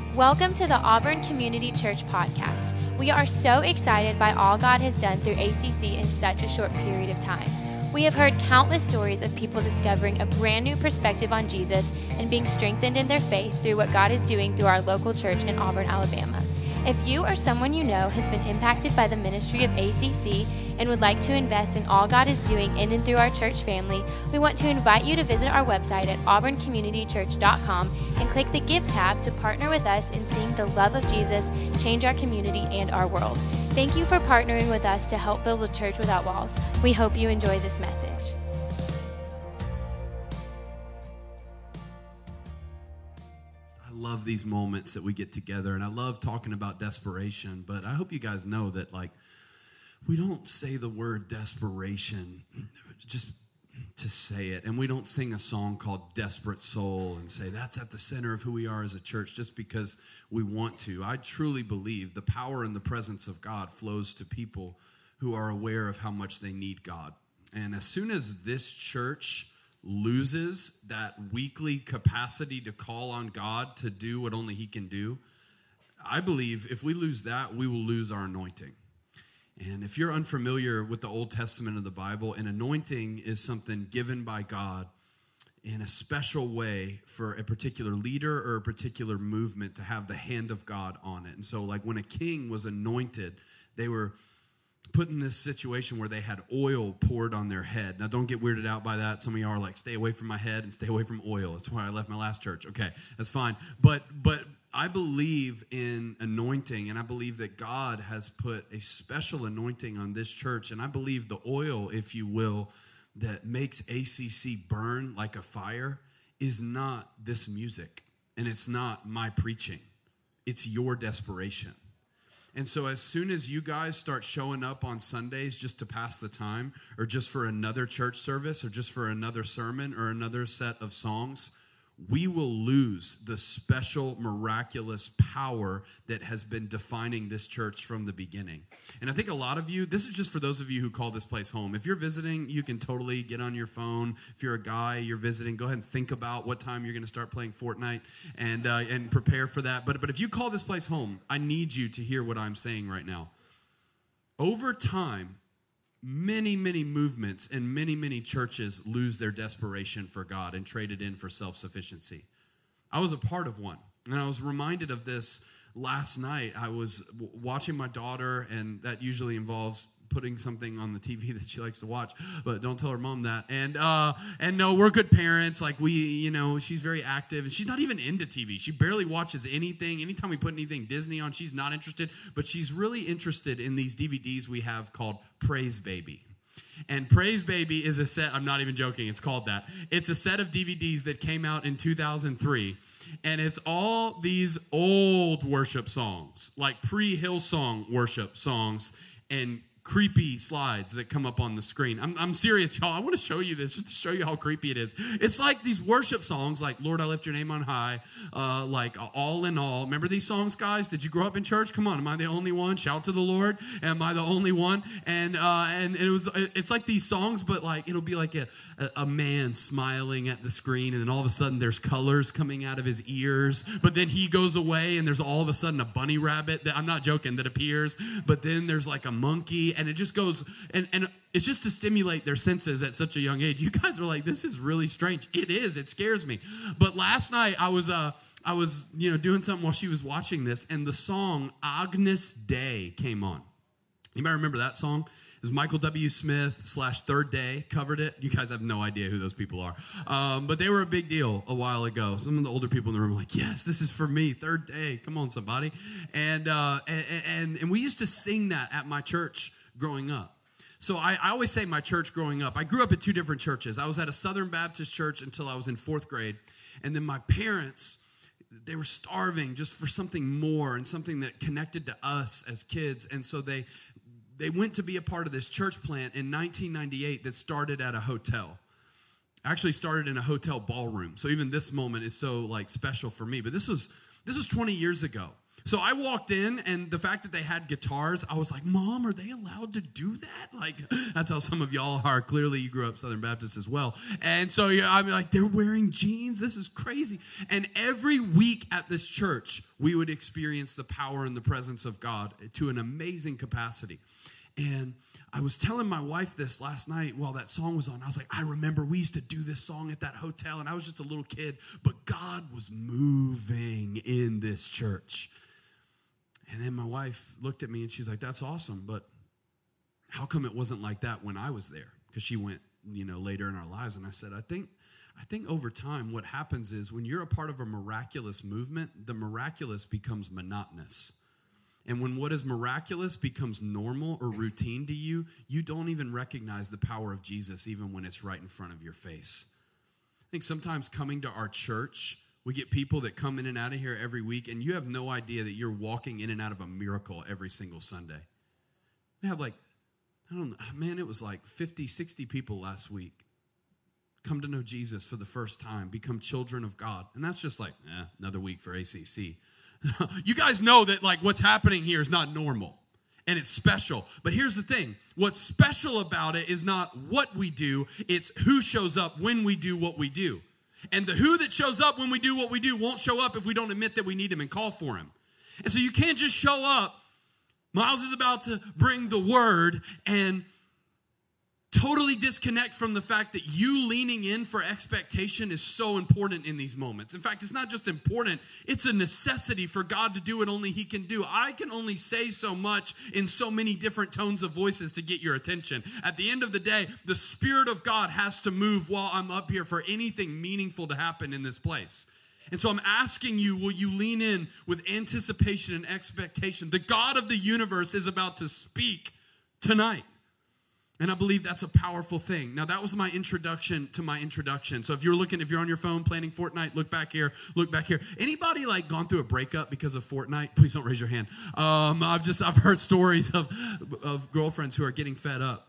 Welcome to the Auburn Community Church podcast. We are so excited by all God has done through ACC in such a short period of time. We have heard countless stories of people discovering a brand new perspective on Jesus and being strengthened in their faith through what God is doing through our local church in Auburn, Alabama. If you or someone you know has been impacted by the ministry of ACC and would like to invest in all God is doing in and through our church family, we want to invite you to visit our website at auburncommunitychurch.com and click the Give tab to partner with us in seeing the love of Jesus change our community and our world. Thank you for partnering with us to help build a church without walls. We hope you enjoy this message. I love these moments that we get together, and I love talking about desperation, but I hope you guys know that, we don't say the word desperation just to say it, and we don't sing a song called Desperate Soul and say that's at the center of who we are as a church just because we want to. I truly believe the power and the presence of God flows to people who are aware of how much they need God. And as soon as this church loses that weekly capacity to call on God to do what only He can do, I believe if we lose that, we will lose our anointing. And if you're unfamiliar with the Old Testament of the Bible, an anointing is something given by God in a special way for a particular leader or a particular movement to have the hand of God on it. And so when a king was anointed, they were put in this situation where they had oil poured on their head. Now, don't get weirded out by that. Some of y'all are like, stay away from my head and stay away from oil. That's why I left my last church. Okay, that's fine. But I believe in anointing, and I believe that God has put a special anointing on this church, and I believe the oil, if you will, that makes ACC burn like a fire is not this music, and it's not my preaching. It's your desperation. And so as soon as you guys start showing up on Sundays just to pass the time, or just for another church service, or just for another sermon, or another set of songs, we will lose the special, miraculous power that has been defining this church from the beginning. And I think a lot of you, this is just for those of you who call this place home. If you're visiting, you can totally get on your phone. If you're a guy, you're visiting, go ahead and think about what time you're going to start playing Fortnite and prepare for that. But if you call this place home, I need you to hear what I'm saying right now. Over time, many movements and many churches lose their desperation for God and trade it in for self-sufficiency. I was a part of one, and I was reminded of this last night. I was watching my daughter, and that usually involves putting something on the TV that she likes to watch, but don't tell her mom that. And no, we're good parents. She's very active, and she's not even into TV. She barely watches anything. Anytime we put anything Disney on, she's not interested, but she's really interested in these DVDs we have called Praise Baby. And Praise Baby is a set, I'm not even joking, it's called that. It's a set of DVDs that came out in 2003, and it's all these old worship songs, like pre-Hillsong worship songs, and creepy slides that come up on the screen. I'm serious, y'all. I want to show you this just to show you how creepy it is. It's like these worship songs, like Lord, I lift your name on high, All in All. Remember these songs, guys? Did you grow up in church? Come on, am I the only one? Shout to the Lord. Am I the only one? And it's like these songs, but it'll be like a man smiling at the screen, and then all of a sudden there's colors coming out of his ears, but then he goes away, and there's all of a sudden a bunny rabbit that, I'm not joking, that appears, but then there's like a monkey, and it just goes, and it's just to stimulate their senses at such a young age. You guys are like, this is really strange. It is. It scares me. But last night I was doing something while she was watching this, and the song Agnus Dei came on. Anybody remember that song? It was Michael W. Smith / Third Day covered it. You guys have no idea who those people are. But they were a big deal a while ago. Some of the older people in the room were like, yes, this is for me, Third Day. Come on, somebody. And we used to sing that at my church growing up. So I always say my church growing up. I grew up at two different churches. I was at a Southern Baptist church until I was in 4th grade. And then my parents, they were starving just for something more and something that connected to us as kids. And so they went to be a part of this church plant in 1998 that started at a hotel. Actually started in a hotel ballroom. So even this moment is so special for me. But this was 20 years ago. So I walked in, and the fact that they had guitars, I was like, Mom, are they allowed to do that? Like, that's how some of y'all are. Clearly, you grew up Southern Baptist as well. And so I'm like, they're wearing jeans? This is crazy. And every week at this church, we would experience the power and the presence of God to an amazing capacity. And I was telling my wife this last night while that song was on. I was like, I remember we used to do this song at that hotel, and I was just a little kid, but God was moving in this church. And then my wife looked at me and she's like, that's awesome, but how come it wasn't like that when I was there? Because she went, later in our lives. And I said, I think over time what happens is when you're a part of a miraculous movement, the miraculous becomes monotonous. And when what is miraculous becomes normal or routine to you, you don't even recognize the power of Jesus even when it's right in front of your face. I think sometimes coming to our church, we get people that come in and out of here every week, and you have no idea that you're walking in and out of a miracle every single Sunday. We have it was like 50, 60 people last week come to know Jesus for the first time, become children of God. And that's just like, another week for ACC. You guys know that what's happening here is not normal, and it's special. But here's the thing. What's special about it is not what we do, it's who shows up when we do what we do. And the who that shows up when we do what we do won't show up if we don't admit that we need him and call for him. And so you can't just show up. Miles is about to bring the word and totally disconnect from the fact that you leaning in for expectation is so important in these moments. In fact, it's not just important, it's a necessity for God to do what only he can do. I can only say so much in so many different tones of voices to get your attention. At the end of the day, the Spirit of God has to move while I'm up here for anything meaningful to happen in this place. And so I'm asking you, will you lean in with anticipation and expectation? The God of the universe is about to speak tonight. And I believe that's a powerful thing. Now, that was my introduction to my introduction. So if you're on your phone planning Fortnite, look back here. Anybody gone through a breakup because of Fortnite? Please don't raise your hand. I've heard stories of girlfriends who are getting fed up.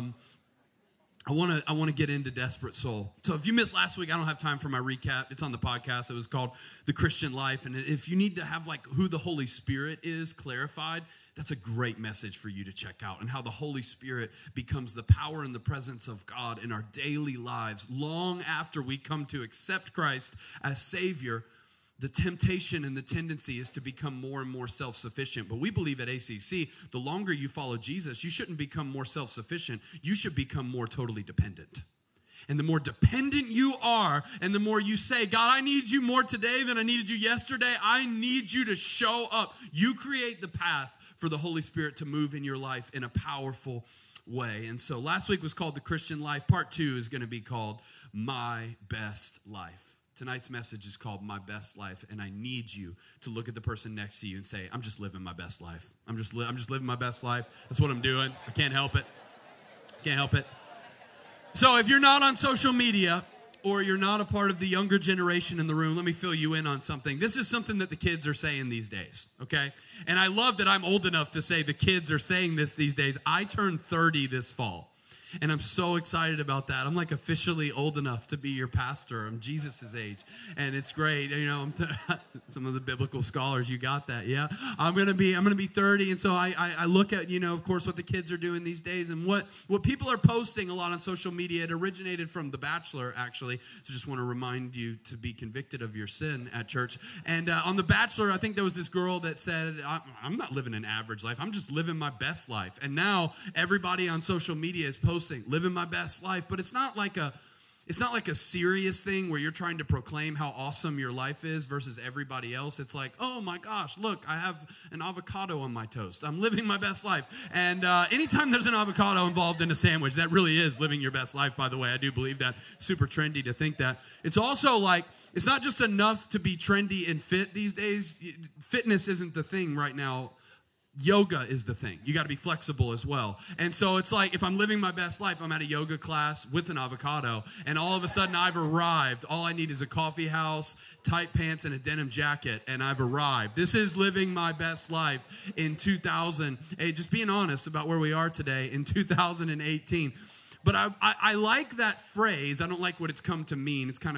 I want to get into Desperate Soul. So if you missed last week, I don't have time for my recap. It's on the podcast. It was called The Christian Life. And if you need to have who the Holy Spirit is clarified, that's a great message for you to check out, and how the Holy Spirit becomes the power and the presence of God in our daily lives long after we come to accept Christ as Savior. The temptation and the tendency is to become more and more self-sufficient. But we believe at ACC, the longer you follow Jesus, you shouldn't become more self-sufficient. You should become more totally dependent. And the more dependent you are, and the more you say, God, I need you more today than I needed you yesterday. I need you to show up. You create the path for the Holy Spirit to move in your life in a powerful way. And so last week was called The Christian Life. Part 2 is going to be called My Best Life. Tonight's message is called My Best Life, and I need you to look at the person next to you and say, I'm just living my best life. I'm just living my best life. That's what I'm doing. I can't help it. So if you're not on social media, or you're not a part of the younger generation in the room, let me fill you in on something. This is something that the kids are saying these days, okay? And I love that I'm old enough to say the kids are saying this these days. I turned 30 this fall, and I'm so excited about that. I'm officially old enough to be your pastor. I'm Jesus' age, and it's great. Some of the biblical scholars, you got that, yeah? I'm gonna be 30, and so I look at, of course, what the kids are doing these days, and what people are posting a lot on social media. It originated from The Bachelor, actually, so just want to remind you to be convicted of your sin at church. And on The Bachelor, I think there was this girl that said, I'm not living an average life, I'm just living my best life. And now everybody on social media is posting, living my best life, but it's not like a serious thing where you're trying to proclaim how awesome your life is versus everybody else. It's like, oh my gosh, look, I have an avocado on my toast. I'm living my best life. And anytime there's an avocado involved in a sandwich, that really is living your best life, by the way. I do believe that. Super trendy to think that. It's also it's not just enough to be trendy and fit these days. Fitness isn't the thing right now. Yoga is the thing. You got to be flexible as well. And so it's if I'm living my best life, I'm at a yoga class with an avocado, and all of a sudden I've arrived. All I need is a coffee house, tight pants, and a denim jacket, and I've arrived. This is living my best life in 2000. Hey, just being honest about where we are today in 2018. But I like that phrase. I don't like what it's come to mean. It's kind of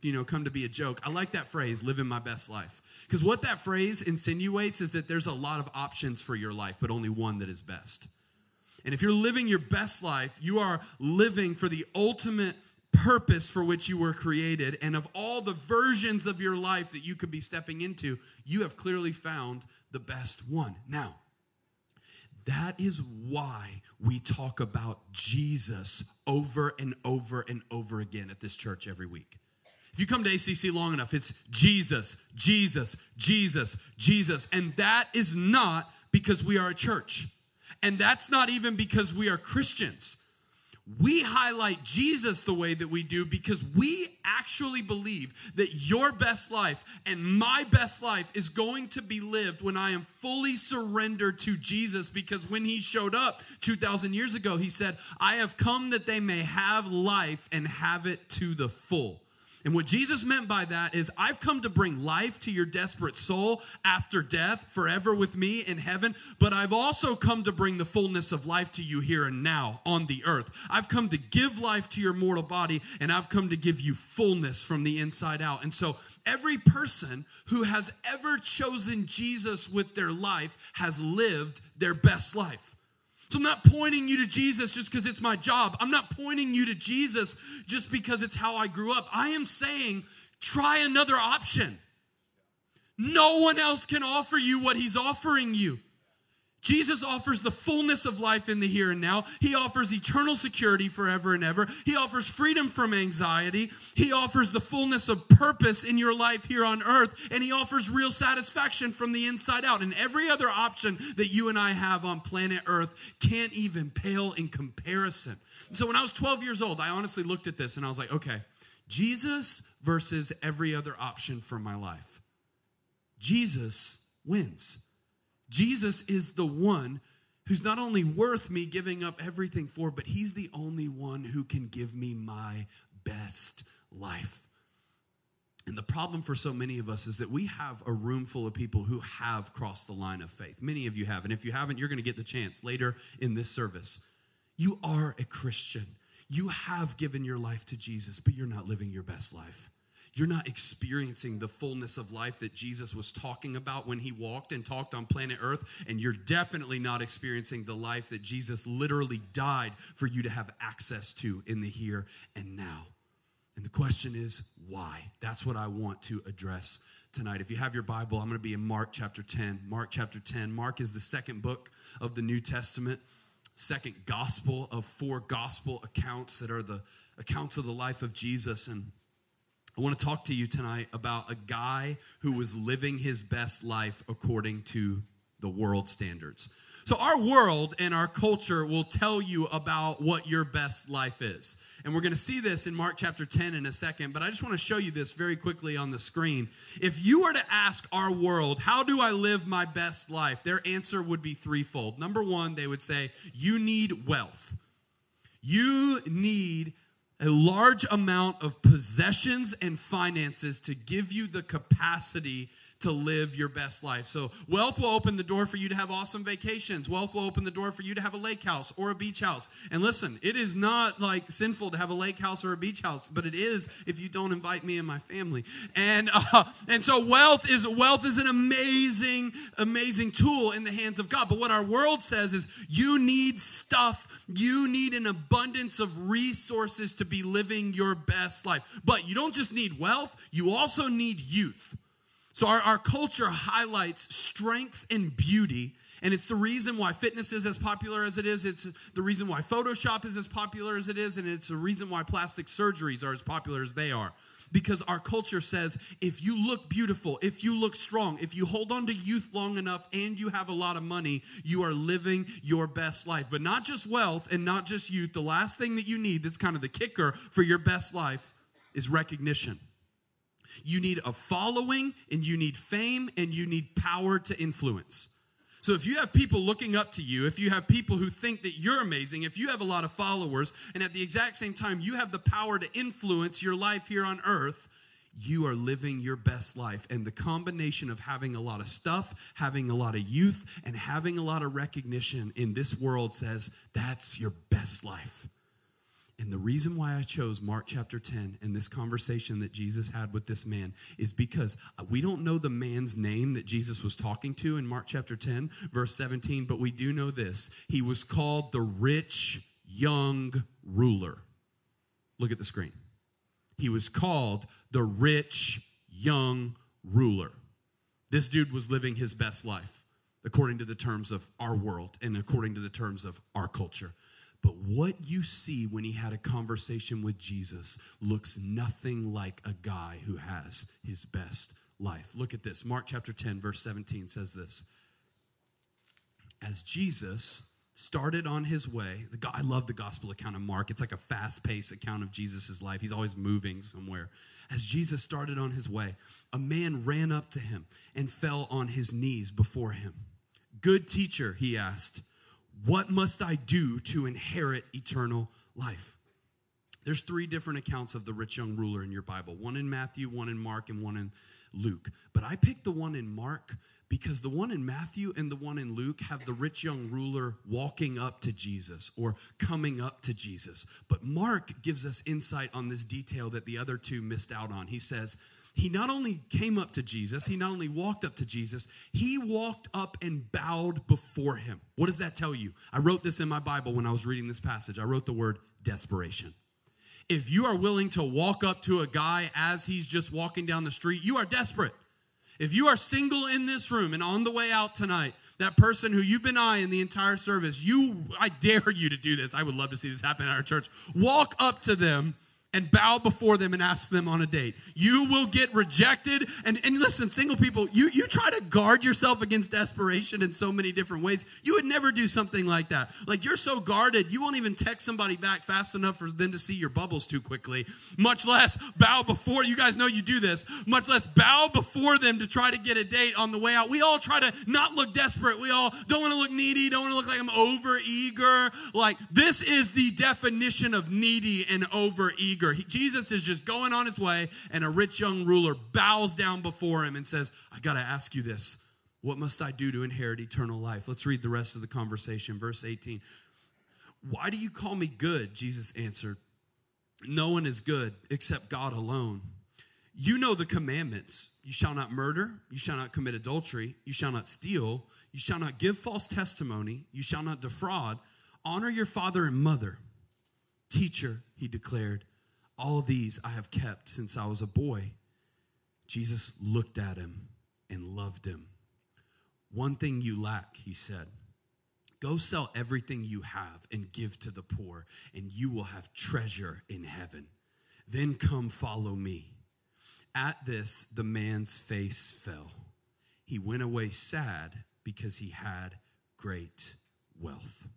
come to be a joke. I like that phrase, living my best life. Because what that phrase insinuates is that there's a lot of options for your life, but only one that is best. And if you're living your best life, you are living for the ultimate purpose for which you were created. And of all the versions of your life that you could be stepping into, you have clearly found the best one. Now, that is why we talk about Jesus over and over and over again at this church every week. If you come to ACC long enough, it's Jesus, Jesus, Jesus, Jesus. And that is not because we are a church. And that's not even because we are Christians. We highlight Jesus the way that we do because we actually believe that your best life and my best life is going to be lived when I am fully surrendered to Jesus, because when he showed up 2,000 years ago, he said, I have come that they may have life and have it to the full. And what Jesus meant by that is, I've come to bring life to your desperate soul after death, forever with me in heaven. But I've also come to bring the fullness of life to you here and now on the earth. I've come to give life to your mortal body, and I've come to give you fullness from the inside out. And so every person who has ever chosen Jesus with their life has lived their best life. So I'm not pointing you to Jesus just because it's my job. I'm not pointing you to Jesus just because it's how I grew up. I am saying, try another option. No one else can offer you what he's offering you. Jesus offers the fullness of life in the here and now. He offers eternal security forever and ever. He offers freedom from anxiety. He offers the fullness of purpose in your life here on earth. And he offers real satisfaction from the inside out. And every other option that you and I have on planet Earth can't even pale in comparison. So when I was 12 years old, I honestly looked at this and I was like, okay, Jesus versus every other option for my life. Jesus wins. Jesus is the one who's not only worth me giving up everything for, but he's the only one who can give me my best life. And the problem for so many of us is that we have a room full of people who have crossed the line of faith. Many of you have. And if you haven't, you're going to get the chance later in this service. You are a Christian. You have given your life to Jesus, but you're not living your best life. You're not experiencing the fullness of life that Jesus was talking about when he walked and talked on planet Earth. And you're definitely not experiencing the life that Jesus literally died for you to have access to in the here and now. And the question is, why? That's what I want to address tonight. If you have your Bible, I'm going to be in Mark chapter 10. Mark chapter 10. Mark is the second book of the New Testament, second gospel of 4 gospel accounts that are the accounts of the life of Jesus. And I want to talk to you tonight about a guy who was living his best life according to the world standards. So our world and our culture will tell you about what your best life is. And we're going to see this in Mark chapter 10 in a second, but I just want to show you this very quickly on the screen. If you were to ask our world, how do I live my best life? Their answer would be threefold. Number one, they would say, you need wealth. You need a large amount of possessions and finances to give you the capacity to live your best life. So wealth will open the door for you to have awesome vacations. Wealth will open the door for you to have a lake house or a beach house. And listen, it is not like sinful to have a lake house or a beach house, but it is if you don't invite me and my family. And so wealth is an amazing tool in the hands of God. But what our world says is you need stuff. You need an abundance of resources to be living your best life. But you don't just need wealth, you also need youth. So our culture highlights strength and beauty, and it's the reason why fitness is as popular as it is. It's the reason why Photoshop is as popular as it is, and it's the reason why plastic surgeries are as popular as they are. Because our culture says, if you look beautiful, if you look strong, if you hold on to youth long enough and you have a lot of money, you are living your best life. But not just wealth and not just youth. The last thing that you need, that's kind of the kicker for your best life, is recognition. You need a following, and you need fame, and you need power to influence. So if you have people looking up to you, if you have people who think that you're amazing, if you have a lot of followers, and at the exact same time you have the power to influence your life here on earth, you are living your best life. And the combination of having a lot of stuff, having a lot of youth, and having a lot of recognition in this world says that's your best life. And the reason why I chose Mark chapter 10 and this conversation that Jesus had with this man is because we don't know the man's name that Jesus was talking to in Mark chapter 10, verse 17, but we do know this. He was called the rich young ruler. Look at the screen. He was called the rich young ruler. This dude was living his best life according to the terms of our world and according to the terms of our culture. But what you see when he had a conversation with Jesus looks nothing like a guy who has his best life. Look at this. Mark chapter 10, verse 17 says this. As Jesus started on his way, I love the gospel account of Mark. It's like a fast-paced account of Jesus' life. He's always moving somewhere. As Jesus started on his way, a man ran up to him and fell on his knees before him. Good teacher, he asked, what must I do to inherit eternal life? There's 3 different accounts of the rich young ruler in your Bible. One in Matthew, one in Mark, and one in Luke. But I picked the one in Mark because the one in Matthew and the one in Luke have the rich young ruler walking up to Jesus or coming up to Jesus. But Mark gives us insight on this detail that the other 2 missed out on. He says, he not only came up to Jesus, he not only walked up to Jesus, he walked up and bowed before him. What does that tell you? I wrote this in my Bible when I was reading this passage. I wrote the word desperation. If you are willing to walk up to a guy as he's just walking down the street, you are desperate. If you are single in this room and on the way out tonight, that person who you've been eyeing the entire service, I dare you to do this. I would love to see this happen at our church. Walk up to them and bow before them and ask them on a date. You will get rejected. And listen, single people, you try to guard yourself against desperation in so many different ways. You would never do something like that. Like, you're so guarded, you won't even text somebody back fast enough for them to see your bubbles too quickly, much less bow before. You guys know you do this. Much less bow before them to try to get a date on the way out. We all try to not look desperate. We all don't want to look needy, don't want to look like I'm over eager. Like, this is the definition of needy and over eager. Jesus is just going on his way, and a rich young ruler bows down before him and says, I got to ask you this. What must I do to inherit eternal life? Let's read the rest of the conversation. Verse 18. Why do you call me good? Jesus answered. No one is good except God alone. You know the commandments. You shall not murder. You shall not commit adultery. You shall not steal. You shall not give false testimony. You shall not defraud. Honor your father and mother. Teacher, he declared, all these I have kept since I was a boy. Jesus looked at him and loved him. One thing you lack, he said. Go sell everything you have and give to the poor, and you will have treasure in heaven. Then come follow me. At this, the man's face fell. He went away sad because he had great wealth.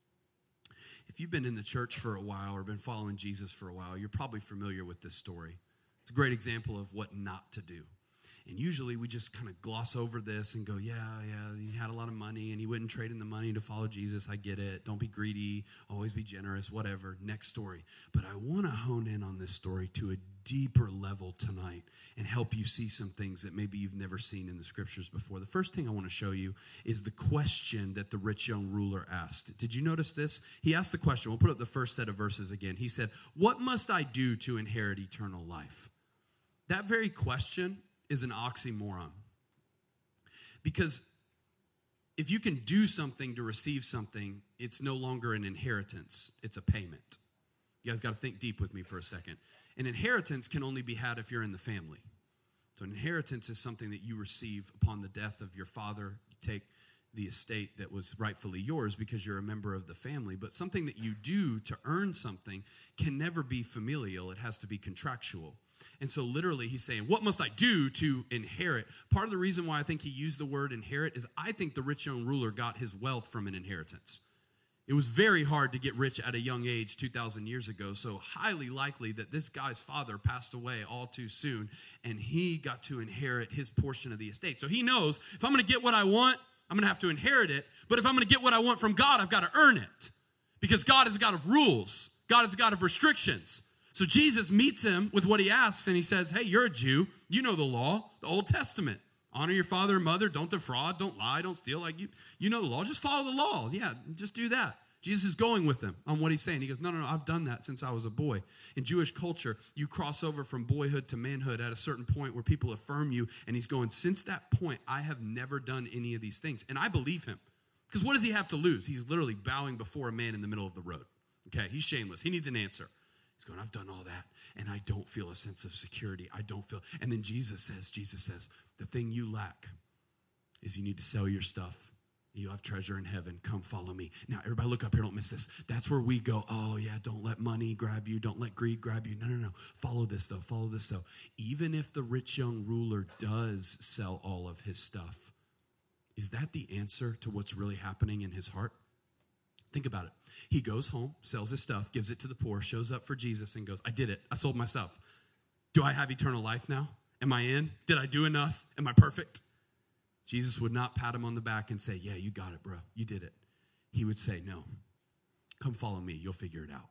If you've been in the church for a while or been following Jesus for a while, you're probably familiar with this story. It's a great example of what not to do. And usually we just kind of gloss over this and go, yeah, he had a lot of money and he wouldn't trade in the money to follow Jesus. I get it. Don't be greedy. Always be generous, whatever. Next story. But I want to hone in on this story to a deeper level tonight and help you see some things that maybe you've never seen in the scriptures before. The first thing I want to show you is the question that the rich young ruler asked. Did you notice this? He asked the question. We'll put up the first set of verses again. He said, what must I do to inherit eternal life? That very question is an oxymoron. Because if you can do something to receive something, it's no longer an inheritance. It's a payment. You guys got to think deep with me for a second. An inheritance can only be had if you're in the family. So an inheritance is something that you receive upon the death of your father. You take the estate that was rightfully yours because you're a member of the family. But something that you do to earn something can never be familial. It has to be contractual. And so literally he's saying, what must I do to inherit? Part of the reason why I think he used the word inherit is I think the rich young ruler got his wealth from an inheritance. It was very hard to get rich at a young age 2,000 years ago, so highly likely that this guy's father passed away all too soon, and he got to inherit his portion of the estate. So he knows, if I'm going to get what I want, I'm going to have to inherit it, but if I'm going to get what I want from God, I've got to earn it, because God is a God of rules. God is a God of restrictions. So Jesus meets him with what he asks, and he says, hey, you're a Jew. You know the law, the Old Testament. Honor your father and mother. Don't defraud. Don't lie. Don't steal. Like you know the law. Just follow the law. Yeah, just do that. Jesus is going with them on what he's saying. He goes, no, I've done that since I was a boy. In Jewish culture, you cross over from boyhood to manhood at a certain point where people affirm you. And he's going, since that point, I have never done any of these things. And I believe him. Because what does he have to lose? He's literally bowing before a man in the middle of the road. Okay, he's shameless. He needs an answer. He's going, I've done all that, and I don't feel a sense of security. I don't feel. And then Jesus says, the thing you lack is you need to sell your stuff. You have treasure in heaven. Come follow me. Now, everybody look up here. Don't miss this. That's where we go, oh, yeah, don't let money grab you. Don't let greed grab you. No. Follow this, though. Follow this, though. Even if the rich young ruler does sell all of his stuff, is that the answer to what's really happening in his heart? Think about it. He goes home, sells his stuff, gives it to the poor, shows up for Jesus, and goes, I did it. I sold myself. Do I have eternal life now? Am I in? Did I do enough? Am I perfect? Jesus would not pat him on the back and say, yeah, you got it, bro. You did it. He would say, no, come follow me. You'll figure it out.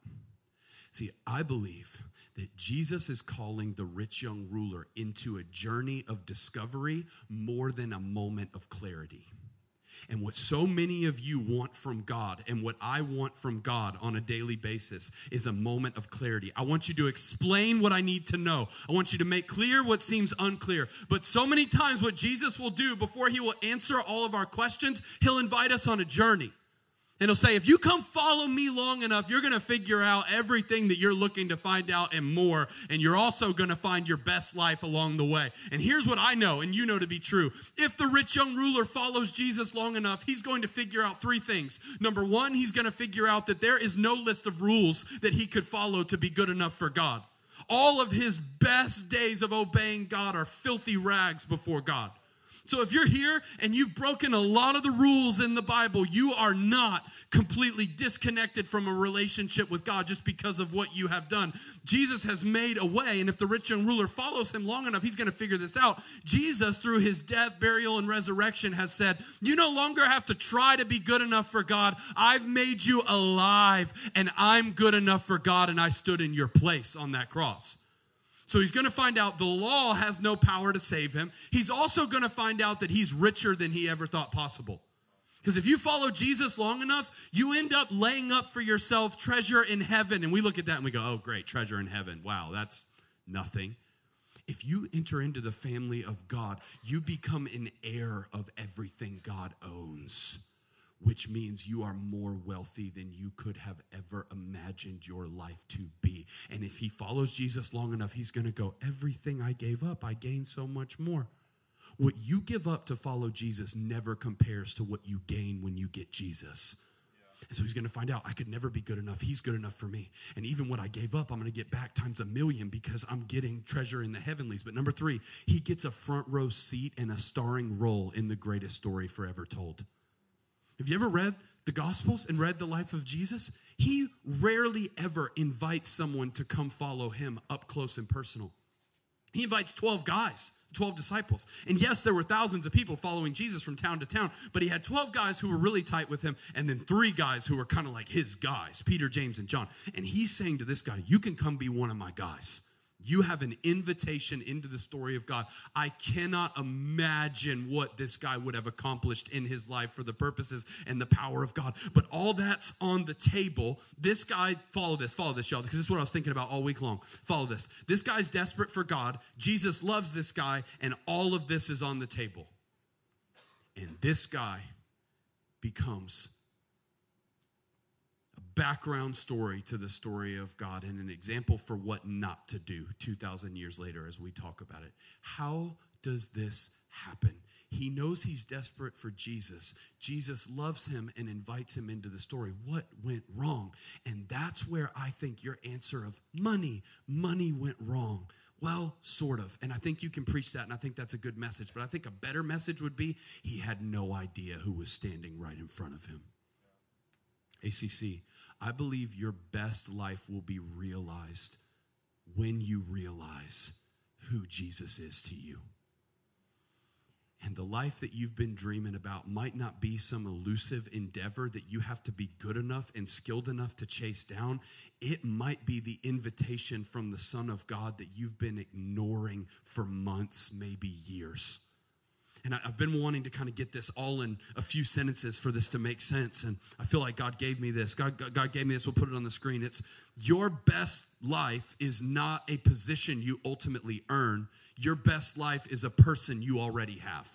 See, I believe that Jesus is calling the rich young ruler into a journey of discovery more than a moment of clarity. And what so many of you want from God and what I want from God on a daily basis is a moment of clarity. I want you to explain what I need to know. I want you to make clear what seems unclear. But so many times what Jesus will do before he will answer all of our questions, he'll invite us on a journey. And he'll say, if you come follow me long enough, you're going to figure out everything that you're looking to find out and more. And you're also going to find your best life along the way. And here's what I know, and you know to be true. If the rich young ruler follows Jesus long enough, he's going to figure out three things. Number one, he's going to figure out that there is no list of rules that he could follow to be good enough for God. All of his best days of obeying God are filthy rags before God. So if you're here and you've broken a lot of the rules in the Bible, you are not completely disconnected from a relationship with God just because of what you have done. Jesus has made a way, and if the rich young ruler follows him long enough, he's going to figure this out. Jesus, through his death, burial, and resurrection, has said, you no longer have to try to be good enough for God. I've made you alive, and I'm good enough for God, and I stood in your place on that cross. So he's going to find out the law has no power to save him. He's also going to find out that he's richer than he ever thought possible. Because if you follow Jesus long enough, you end up laying up for yourself treasure in heaven. And we look at that and we go, oh, great, treasure in heaven. Wow, that's nothing. If you enter into the family of God, you become an heir of everything God owns, which means you are more wealthy than you could have ever imagined your life to be. And if he follows Jesus long enough, he's going to go, everything I gave up, I gained so much more. What you give up to follow Jesus never compares to what you gain when you get Jesus. And so he's going to find out, I could never be good enough. He's good enough for me. And even what I gave up, I'm going to get back times 1,000,000 because I'm getting treasure in the heavenlies. But number 3, he gets a front row seat and a starring role in the greatest story forever told. Have you ever read the Gospels and read the life of Jesus? He rarely ever invites someone to come follow him up close and personal. He invites 12 guys, 12 disciples. And yes, there were thousands of people following Jesus from town to town, but he had 12 guys who were really tight with him and then 3 guys who were kind of like his guys, Peter, James, and John. And he's saying to this guy, you can come be one of my guys. You have an invitation into the story of God. I cannot imagine what this guy would have accomplished in his life for the purposes and the power of God. But all that's on the table. This guy, follow this, y'all, because this is what I was thinking about all week long. Follow this. This guy's desperate for God. Jesus loves this guy, and all of this is on the table. And this guy becomes background story to the story of God and an example for what not to do 2,000 years later as we talk about it. How does this happen? He knows he's desperate for Jesus. Jesus loves him and invites him into the story. What went wrong? And that's where I think your answer of money went wrong. Well, sort of. And I think you can preach that, and I think that's a good message. But I think a better message would be he had no idea who was standing right in front of him. ACC, I believe your best life will be realized when you realize who Jesus is to you. And the life that you've been dreaming about might not be some elusive endeavor that you have to be good enough and skilled enough to chase down. It might be the invitation from the Son of God that you've been ignoring for months, maybe years. And I've been wanting to kind of get this all in a few sentences for this to make sense. And I feel like God gave me this. God gave me this. We'll put it on the screen. It's your best life is not a position you ultimately earn. Your best life is a person you already have.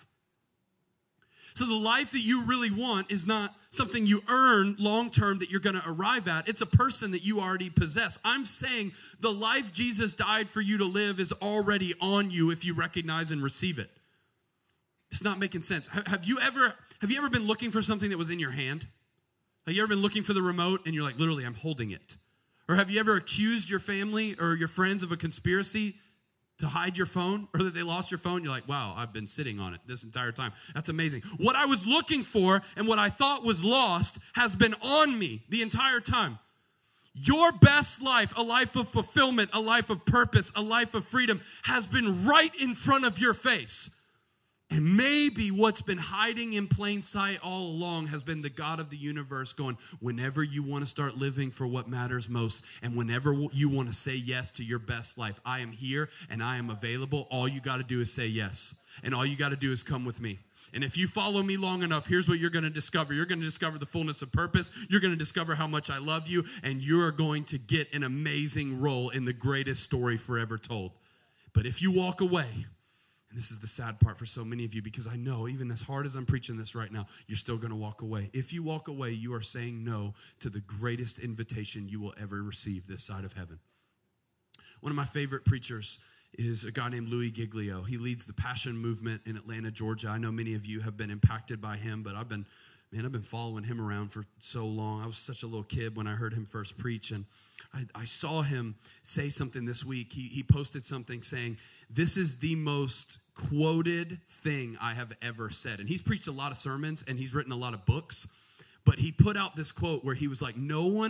So the life that you really want is not something you earn long-term that you're going to arrive at. It's a person that you already possess. I'm saying the life Jesus died for you to live is already on you if you recognize and receive it. It's not making sense. Have you ever been looking for something that was in your hand? Have you ever been looking for the remote and you're like, literally, I'm holding it? Or have you ever accused your family or your friends of a conspiracy to hide your phone, or that they lost your phone? You're like, wow, I've been sitting on it this entire time. That's amazing. What I was looking for and what I thought was lost has been on me the entire time. Your best life, a life of fulfillment, a life of purpose, a life of freedom, has been right in front of your face. And maybe what's been hiding in plain sight all along has been the God of the universe going, whenever you want to start living for what matters most, and whenever you want to say yes to your best life, I am here and I am available. All you got to do is say yes. And all you got to do is come with me. And if you follow me long enough, here's what you're going to discover. You're going to discover the fullness of purpose. You're going to discover how much I love you. And you're going to get an amazing role in the greatest story forever told. But if you walk away, and this is the sad part for so many of you, because I know even as hard as I'm preaching this right now, you're still going to walk away. If you walk away, you are saying no to the greatest invitation you will ever receive this side of heaven. One of my favorite preachers is a guy named Louis Giglio. He leads the Passion Movement in Atlanta, Georgia. I know many of you have been impacted by him, but I've been following him around for so long. I was such a little kid when I heard him first preach, and I saw him say something this week. He posted something saying, this is the most quoted thing I have ever said. And he's preached a lot of sermons, and he's written a lot of books. But he put out this quote where he was like,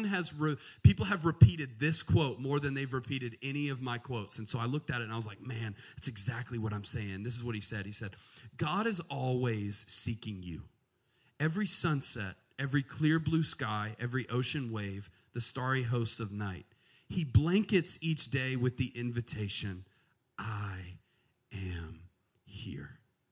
people have repeated this quote more than they've repeated any of my quotes. And so I looked at it and I was like, man, that's exactly what I'm saying. This is what he said. He said, God is always seeking you. Every sunset, every clear blue sky, every ocean wave, the starry hosts of night. He blankets each day with the invitation, I am here.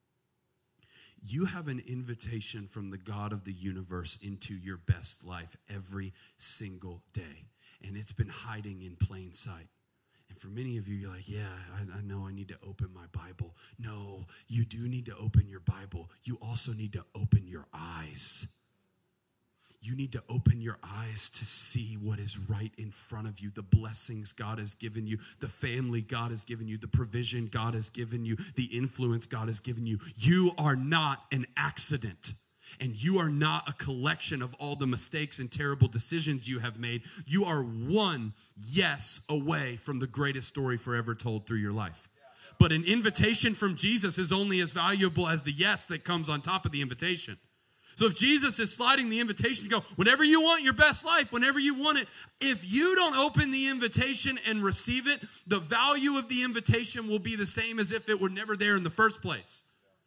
You have an invitation from the God of the universe into your best life every single day. And it's been hiding in plain sight. And for many of you, you're like, yeah, I know I need to open my Bible. No, you do need to open your Bible. You also need to open your eyes. You need to open your eyes to see what is right in front of you, the blessings God has given you, the family God has given you, the provision God has given you, the influence God has given you. You are not an accident, and you are not a collection of all the mistakes and terrible decisions you have made. You are one yes away from the greatest story forever told through your life. But an invitation from Jesus is only as valuable as the yes that comes on top of the invitation. So if Jesus is sliding the invitation to go, whenever you want your best life, whenever you want it, if you don't open the invitation and receive it, the value of the invitation will be the same as if it were never there in the first place.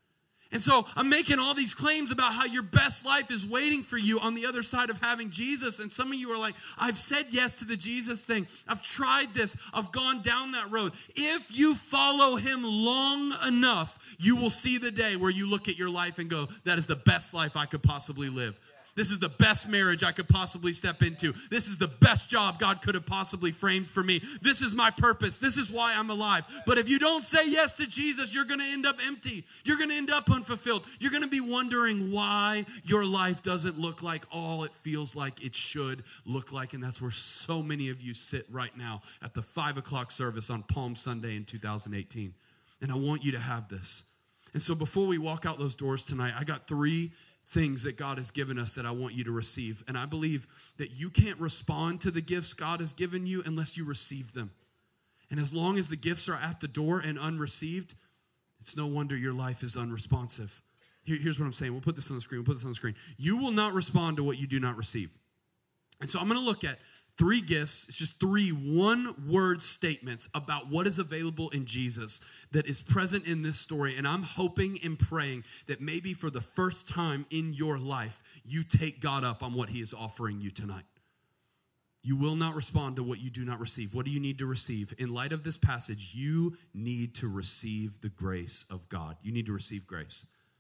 And so I'm making all these claims about how your best life is waiting for you on the other side of having Jesus. And some of you are like, I've said yes to the Jesus thing. I've tried this. I've gone down that road. If you follow him long enough, you will see the day where you look at your life and go, that is the best life I could possibly live. This is the best marriage I could possibly step into. This is the best job God could have possibly framed for me. This is my purpose. This is why I'm alive. But if you don't say yes to Jesus, you're going to end up empty. You're going to end up unfulfilled. You're going to be wondering why your life doesn't look like all it feels like it should look like. And that's where so many of you sit right now at the 5 o'clock service on Palm Sunday in 2018. And I want you to have this. And so before we walk out those doors tonight, I got 3 things that God has given us that I want you to receive. And I believe that you can't respond to the gifts God has given you unless you receive them. And as long as the gifts are at the door and unreceived, it's no wonder your life is unresponsive. Here's what I'm saying. We'll put this on the screen. You will not respond to what you do not receive. And so I'm going to look at 3 gifts. It's just 3 one-word statements about what is available in Jesus that is present in this story. And I'm hoping and praying that maybe for the first time in your life, you take God up on what he is offering you tonight. You will not respond to what you do not receive. What do you need to receive? In light of this passage, you need to receive the grace of God. You need to receive grace.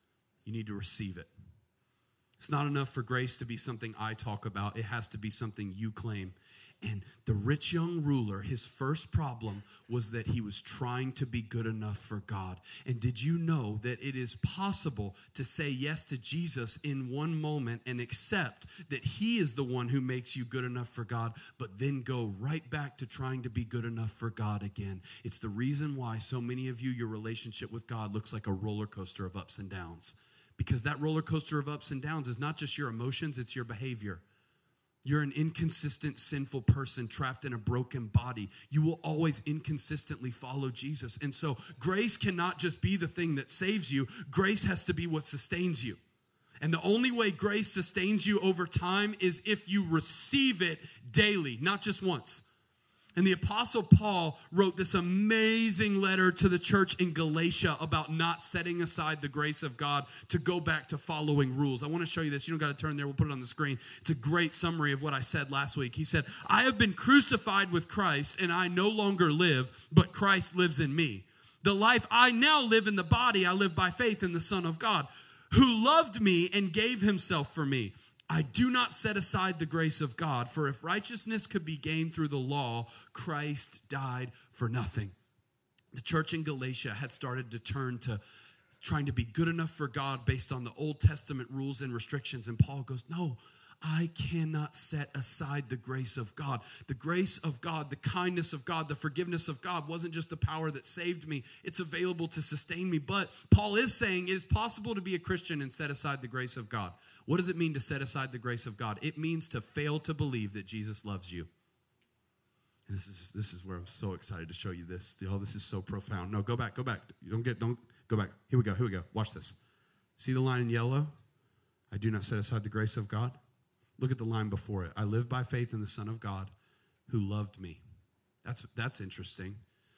you need to receive it. It's not enough for grace to be something I talk about. It has to be something you claim. And the rich young ruler, his first problem was that he was trying to be good enough for God. And did you know that it is possible to say yes to Jesus in one moment and accept that he is the one who makes you good enough for God, but then go right back to trying to be good enough for God again? It's the reason why so many of you, your relationship with God looks like a roller coaster of ups and downs. Because that roller coaster of ups and downs is not just your emotions, it's your behavior. You're an inconsistent, sinful person trapped in a broken body. You will always inconsistently follow Jesus. And so grace cannot just be the thing that saves you. Grace has to be what sustains you. And the only way grace sustains you over time is if you receive it daily, not just once. And the Apostle Paul wrote this amazing letter to the church in Galatia about not setting aside the grace of God to go back to following rules. I want to show you this. You don't got to turn there. We'll put it on the screen. It's a great summary of what I said last week. He said, I have been crucified with Christ, and I no longer live, but Christ lives in me. The life I now live in the body, I live by faith in the Son of God, who loved me and gave himself for me. I do not set aside the grace of God, for if righteousness could be gained through the law, Christ died for nothing. The church in Galatia had started to turn to trying to be good enough for God based on the Old Testament rules and restrictions. And Paul goes, no, I cannot set aside the grace of God. The grace of God, the kindness of God, the forgiveness of God wasn't just the power that saved me. It's available to sustain me. But Paul is saying it is possible to be a Christian and set aside the grace of God. What does it mean to set aside the grace of God? It means to fail to believe that Jesus loves you. And this is where I'm so excited to show you this. Oh, this is so profound. No, go back. Don't go back. Here we go. Watch this. See the line in yellow? I do not set aside the grace of God. Look at the line before it. I live by faith in the Son of God who loved me. That's interesting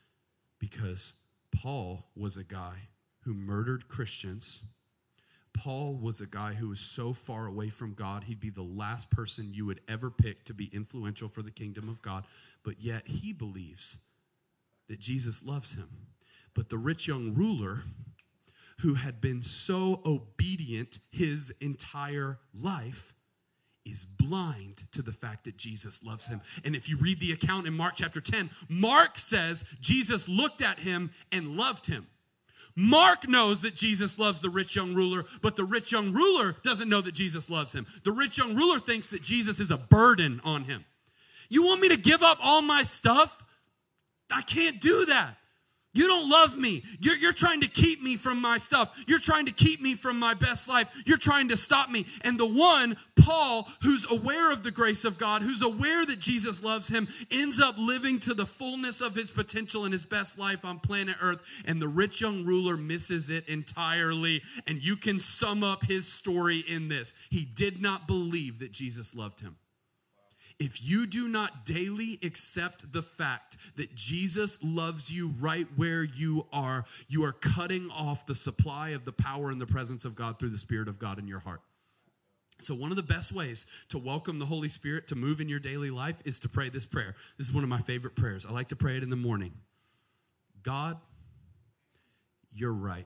because Paul was a guy who murdered Christians. Paul was a guy who was so far away from God, he'd be the last person you would ever pick to be influential for the kingdom of God. But yet he believes that Jesus loves him. But the rich young ruler who had been so obedient his entire life is blind to the fact that Jesus loves him. And if you read the account in Mark chapter 10, Mark says Jesus looked at him and loved him. Mark knows that Jesus loves the rich young ruler, but the rich young ruler doesn't know that Jesus loves him. The rich young ruler thinks that Jesus is a burden on him. You want me to give up all my stuff? I can't do that. You don't love me. You're trying to keep me from my stuff. You're trying to keep me from my best life. You're trying to stop me. And the one, Paul, who's aware of the grace of God, who's aware that Jesus loves him, ends up living to the fullness of his potential in his best life on planet Earth. And the rich young ruler misses it entirely. And you can sum up his story in this. He did not believe that Jesus loved him. If you do not daily accept the fact that Jesus loves you right where you are cutting off the supply of the power and the presence of God through the Spirit of God in your heart. So one of the best ways to welcome the Holy Spirit to move in your daily life is to pray this prayer. This is one of my favorite prayers. I like to pray it in the morning. God, you're right.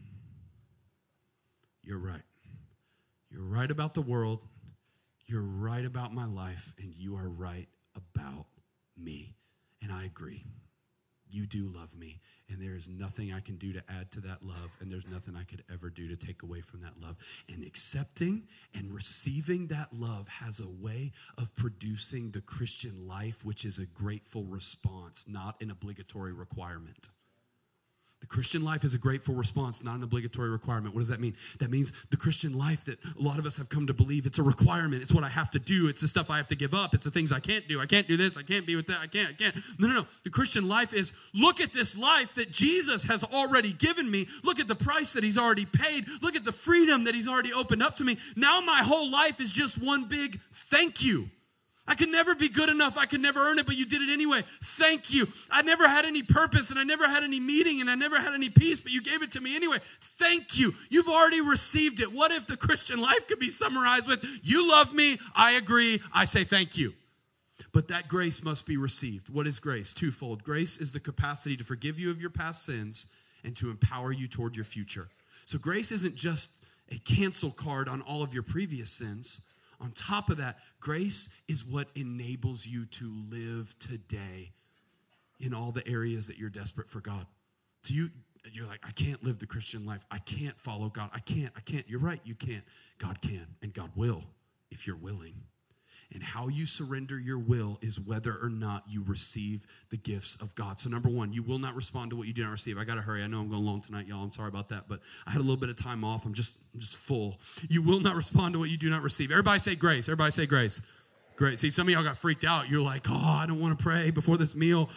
You're right. You're right about the world. You're right about my life, and you are right about me. And I agree. You do love me, and there is nothing I can do to add to that love, and there's nothing I could ever do to take away from that love. And accepting and receiving that love has a way of producing the Christian life, which is a grateful response, not an obligatory requirement. The Christian life is a grateful response, not an obligatory requirement. What does that mean? That means the Christian life that a lot of us have come to believe, it's a requirement. It's what I have to do. It's the stuff I have to give up. It's the things I can't do. I can't do this. I can't be with that. I can't. No. The Christian life is, look at this life that Jesus has already given me. Look at the price that he's already paid. Look at the freedom that he's already opened up to me. Now my whole life is just one big thank you. I could never be good enough. I could never earn it, but you did it anyway. Thank you. I never had any purpose, and I never had any meaning, and I never had any peace, but you gave it to me anyway. Thank you. You've already received it. What if the Christian life could be summarized with, you love me, I agree, I say thank you. But that grace must be received. What is grace? Twofold. Grace is the capacity to forgive you of your past sins and to empower you toward your future. So grace isn't just a cancel card on all of your previous sins. On top of that, grace is what enables you to live today in all the areas that you're desperate for God. So you're like, I can't live the Christian life. I can't follow God. I can't. You're right, you can't. God can, and God will if you're willing. And how you surrender your will is whether or not you receive the gifts of God. So number one, you will not respond to what you do not receive. I got to hurry. I know I'm going long tonight, y'all. I'm sorry about that, but I had a little bit of time off. I'm just full. You will not respond to what you do not receive. Everybody say grace. Everybody say grace. Great. See, some of y'all got freaked out. You're like, oh, I don't want to pray before this meal.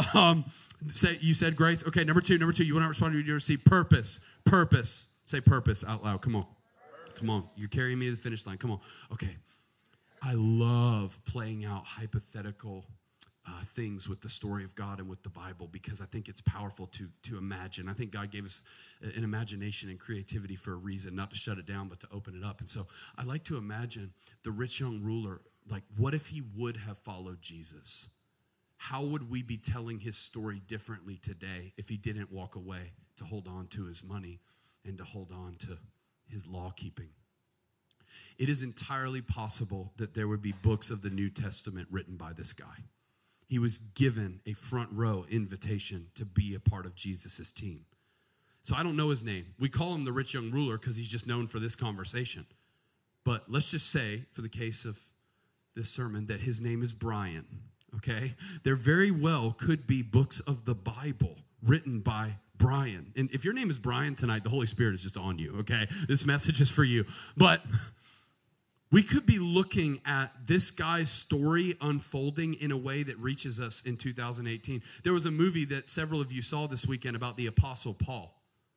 You said grace. Okay, number two, you will not respond to what you do not receive. Purpose. Say purpose out loud. Come on. You're carrying me to the finish line. Come on. Okay. I love playing out hypothetical things with the story of God and with the Bible because I think it's powerful to imagine. I think God gave us an imagination and creativity for a reason, not to shut it down, but to open it up. And so I like to imagine the rich young ruler, like what if he would have followed Jesus? How would we be telling his story differently today if he didn't walk away to hold on to his money and to hold on to his law keeping? It is entirely possible that there would be books of the New Testament written by this guy. He was given a front row invitation to be a part of Jesus' team. So I don't know his name. We call him the rich young ruler because he's just known for this conversation. But let's just say, for the case of this sermon, that his name is Brian, okay? There very well could be books of the Bible written by Brian. And if your name is Brian tonight, the Holy Spirit is just on you, okay? This message is for you. But we could be looking at this guy's story unfolding in a way that reaches us in 2018. There was a movie that several of you saw this weekend about the Apostle Paul.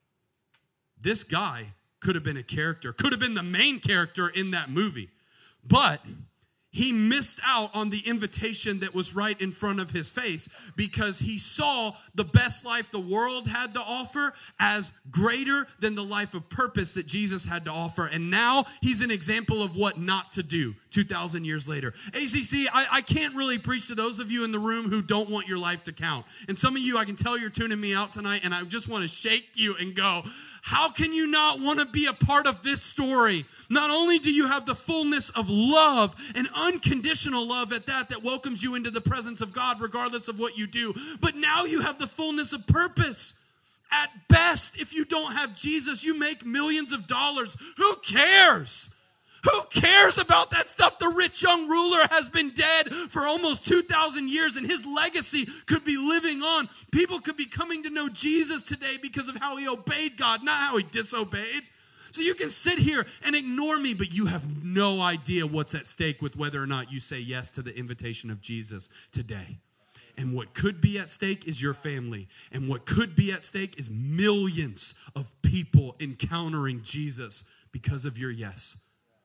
This guy could have been a character, could have been the main character in that movie. But he missed out on the invitation that was right in front of his face because he saw the best life the world had to offer as greater than the life of purpose that Jesus had to offer. And now he's an example of what not to do 2,000 years later. ACC, I can't really preach to those of you in the room who don't want your life to count. And some of you, I can tell you're tuning me out tonight, and I just want to shake you and go, how can you not want to be a part of this story? Not only do you have the fullness of love and unconditional love at that welcomes you into the presence of God regardless of what you do, but now you have the fullness of purpose. At best, if you don't have Jesus, you make millions of dollars. Who cares? Who cares about that stuff? The rich young ruler has been dead for almost 2,000 years, and his legacy could be living on. People could be coming to know Jesus today because of how he obeyed God, not how he disobeyed. So you can sit here and ignore me, but you have no idea what's at stake with whether or not you say yes to the invitation of Jesus today. And what could be at stake is your family. And what could be at stake is millions of people encountering Jesus because of your yes.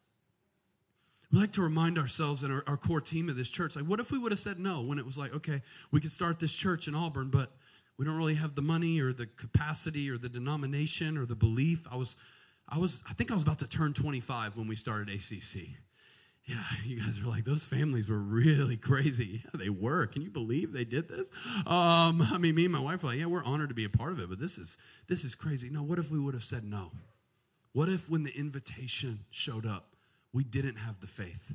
We like to remind ourselves and our core team of this church, like, what if we would have said no when it was like, okay, we could start this church in Auburn, but we don't really have the money or the capacity or the denomination or the belief. I think I was about to turn 25 when we started ACC. Yeah, you guys are like, those families were really crazy. Yeah, they were. Can you believe they did this? Me and my wife were like, yeah, we're honored to be a part of it, but this is crazy. No, what if we would have said no? What if when the invitation showed up, we didn't have the faith?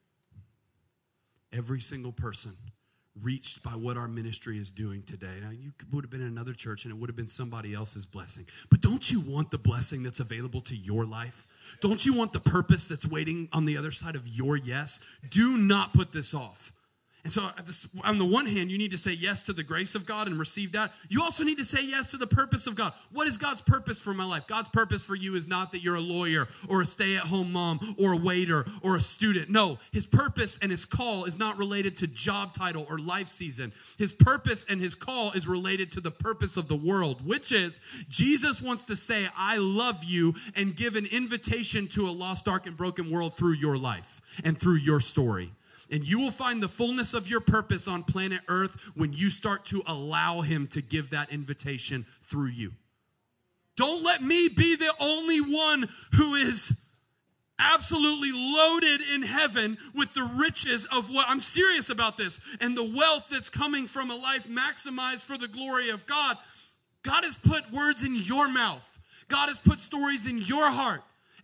Every single person reached by what our ministry is doing today. Now, you would have been in another church and it would have been somebody else's blessing. But don't you want the blessing that's available to your life? Don't you want the purpose that's waiting on the other side of your yes? Do not put this off. And so on the one hand, you need to say yes to the grace of God and receive that. You also need to say yes to the purpose of God. What is God's purpose for my life? God's purpose for you is not that you're a lawyer or a stay-at-home mom or a waiter or a student. No, his purpose and his call is not related to job title or life season. His purpose and his call is related to the purpose of the world, which is Jesus wants to say, I love you, and give an invitation to a lost, dark, and broken world through your life and through your story. And you will find the fullness of your purpose on planet Earth when you start to allow him to give that invitation through you. Don't let me be the only one who is absolutely loaded in heaven with the riches of what, I'm serious about this, and the wealth that's coming from a life maximized for the glory of God. God has put words in your mouth. God has put stories in your heart.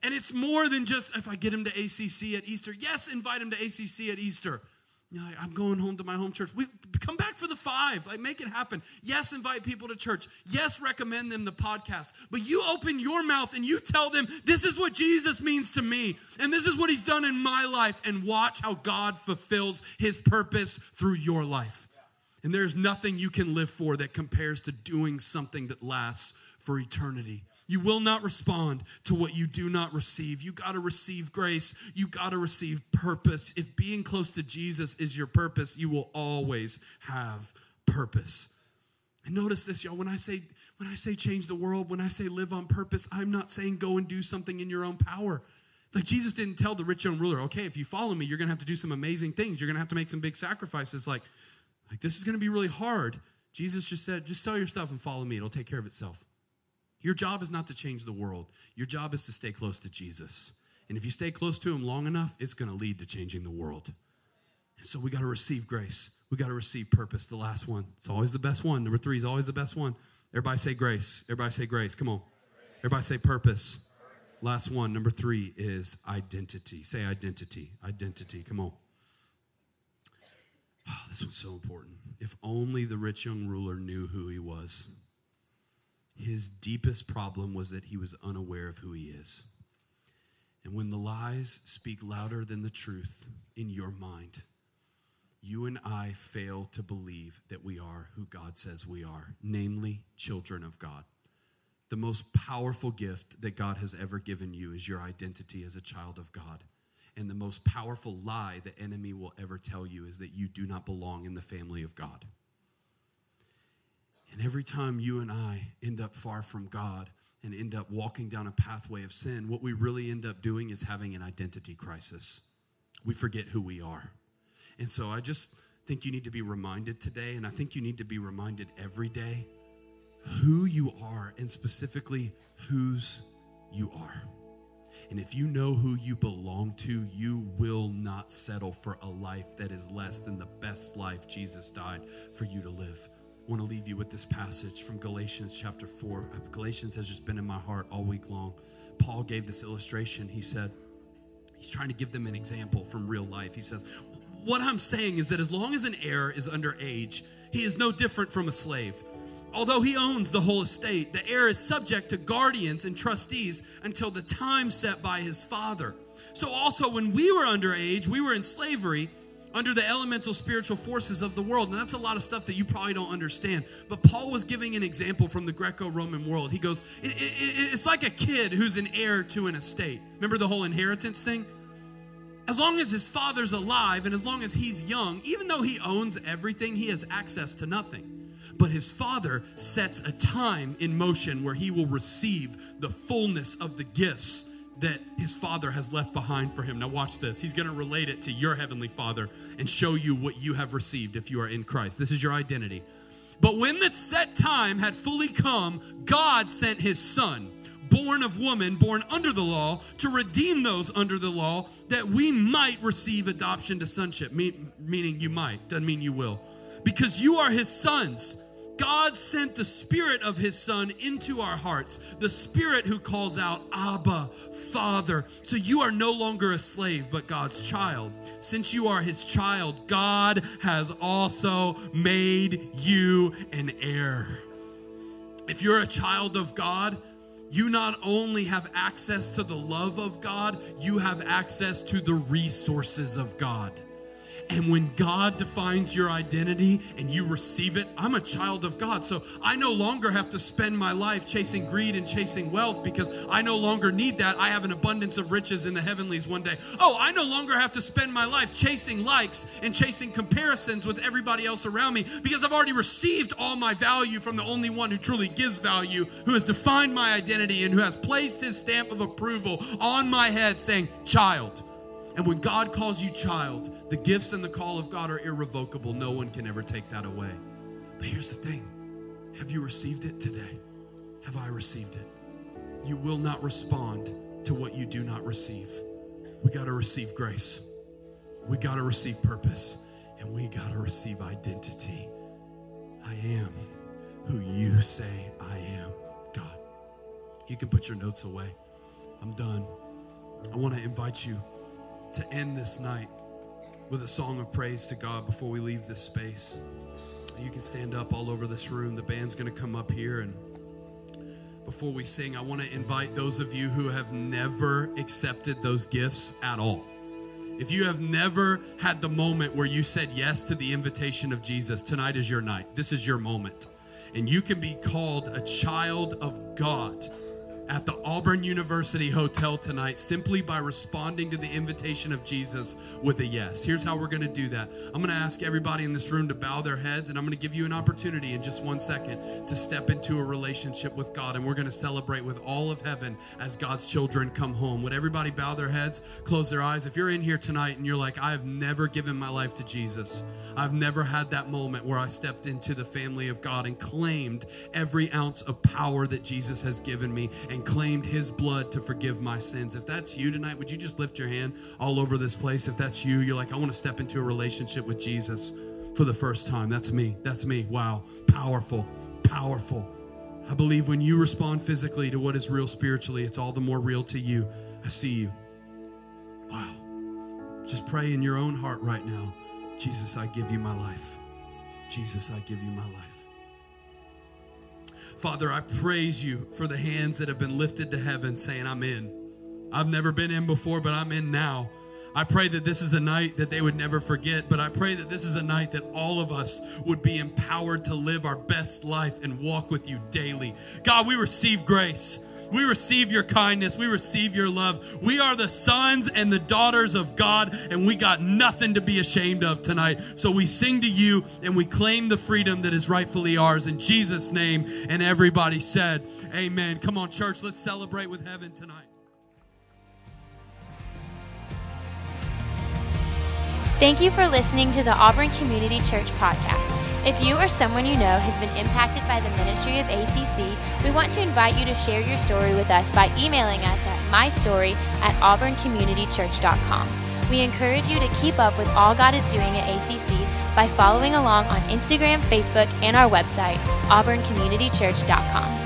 And it's more than just if I get him to ACC at Easter. Yes, invite him to ACC at Easter. You know, I'm going home to my home church. We come back for the 5. Like, make it happen. Yes, invite people to church. Yes, recommend them the podcast. But you open your mouth and you tell them, this is what Jesus means to me. And this is what he's done in my life. And watch how God fulfills his purpose through your life. And there's nothing you can live for that compares to doing something that lasts for eternity. You will not respond to what you do not receive. You got to receive grace. You got to receive purpose. If being close to Jesus is your purpose, you will always have purpose. And notice this, y'all. When I say change the world, when I say live on purpose, I'm not saying go and do something in your own power. It's like Jesus didn't tell the rich young ruler, okay, if you follow me, you're going to have to do some amazing things. You're going to have to make some big sacrifices. Like this is going to be really hard. Jesus just said, just sell your stuff and follow me. It'll take care of itself. Your job is not to change the world. Your job is to stay close to Jesus. And if you stay close to him long enough, it's going to lead to changing the world. And so we got to receive grace. We got to receive purpose, the last one. It's always the best one. Number 3 is always the best one. Everybody say grace. Everybody say grace. Come on. Everybody say purpose. Last one, number 3 is identity. Say identity. Identity. Come on. Oh, this one's so important. If only the rich young ruler knew who he was. His deepest problem was that he was unaware of who he is. And when the lies speak louder than the truth in your mind, you and I fail to believe that we are who God says we are, namely children of God. The most powerful gift that God has ever given you is your identity as a child of God. And the most powerful lie the enemy will ever tell you is that you do not belong in the family of God. And every time you and I end up far from God and end up walking down a pathway of sin, what we really end up doing is having an identity crisis. We forget who we are. And so I just think you need to be reminded today, and I think you need to be reminded every day, who you are and specifically whose you are. And if you know who you belong to, you will not settle for a life that is less than the best life Jesus died for you to live. I want to leave you with this passage from Galatians chapter 4. Galatians has just been in my heart all week long. Paul gave this illustration. He said, he's trying to give them an example from real life. He says, what I'm saying is that as long as an heir is underage, he is no different from a slave. Although he owns the whole estate, the heir is subject to guardians and trustees until the time set by his father. So also when we were underage, we were in slavery under the elemental spiritual forces of the world. And that's a lot of stuff that you probably don't understand. But Paul was giving an example from the Greco-Roman world. He goes, it's like a kid who's an heir to an estate. Remember the whole inheritance thing? As long as his father's alive and as long as he's young, even though he owns everything, he has access to nothing. But his father sets a time in motion where he will receive the fullness of the gifts that his father has left behind for him. Now watch this. He's going to relate it to your heavenly Father and show you what you have received if you are in Christ. This is your identity. But when the set time had fully come, God sent his son, born of woman, born under the law, to redeem those under the law, that we might receive adoption to sonship. Meaning you might, doesn't mean you will. Because you are his sons. God sent the Spirit of his Son into our hearts, the Spirit who calls out, Abba, Father. So you are no longer a slave, but God's child. Since you are his child, God has also made you an heir. If you're a child of God, you not only have access to the love of God, you have access to the resources of God. And when God defines your identity and you receive it, I'm a child of God. So I no longer have to spend my life chasing greed and chasing wealth because I no longer need that. I have an abundance of riches in the heavenlies one day. Oh, I no longer have to spend my life chasing likes and chasing comparisons with everybody else around me because I've already received all my value from the only one who truly gives value, who has defined my identity and who has placed his stamp of approval on my head saying, child. And when God calls you child, the gifts and the call of God are irrevocable. No one can ever take that away. But here's the thing. Have you received it today? Have I received it? You will not respond to what you do not receive. We got to receive grace. We got to receive purpose. And we got to receive identity. I am who you say I am, God. You can put your notes away. I'm done. I want to invite you to end this night with a song of praise to God before we leave this space. You can stand up all over this room. The band's going to come up here, and before we sing, I want to invite those of you who have never accepted those gifts at all. If you have never had the moment where you said yes to the invitation of Jesus, tonight is your night. This is your moment. And you can be called a child of God at the Auburn University Hotel tonight simply by responding to the invitation of Jesus with a yes. Here's how we're going to do that. I'm going to ask everybody in this room to bow their heads, and I'm going to give you an opportunity in just 1 second to step into a relationship with God, and we're going to celebrate with all of heaven as God's children come home. Would everybody bow their heads, close their eyes? If you're in here tonight and you're like, I have never given my life to Jesus, I've never had that moment where I stepped into the family of God and claimed every ounce of power that Jesus has given me and claimed his blood to forgive my sins. If that's you tonight, would you just lift your hand all over this place? If that's you, you're like, I want to step into a relationship with Jesus for the first time. That's me. That's me. Wow. Powerful. Powerful. I believe when you respond physically to what is real spiritually, it's all the more real to you. I see you. Wow. Just pray in your own heart right now. Jesus, I give you my life. Jesus, I give you my life. Father, I praise you for the hands that have been lifted to heaven saying, I'm in. I've never been in before, but I'm in now. I pray that this is a night that they would never forget, but I pray that this is a night that all of us would be empowered to live our best life and walk with you daily. God, we receive grace. We receive your kindness. We receive your love. We are the sons and the daughters of God, and we got nothing to be ashamed of tonight. So we sing to you, and we claim the freedom that is rightfully ours in Jesus' name. And everybody said, amen. Come on, church, let's celebrate with heaven tonight. Thank you for listening to the Auburn Community Church podcast. If you or someone you know has been impacted by the ministry of ACC, we want to invite you to share your story with us by emailing us at mystory@auburncommunitychurch.com. We encourage you to keep up with all God is doing at ACC by following along on Instagram, Facebook, and our website, auburncommunitychurch.com.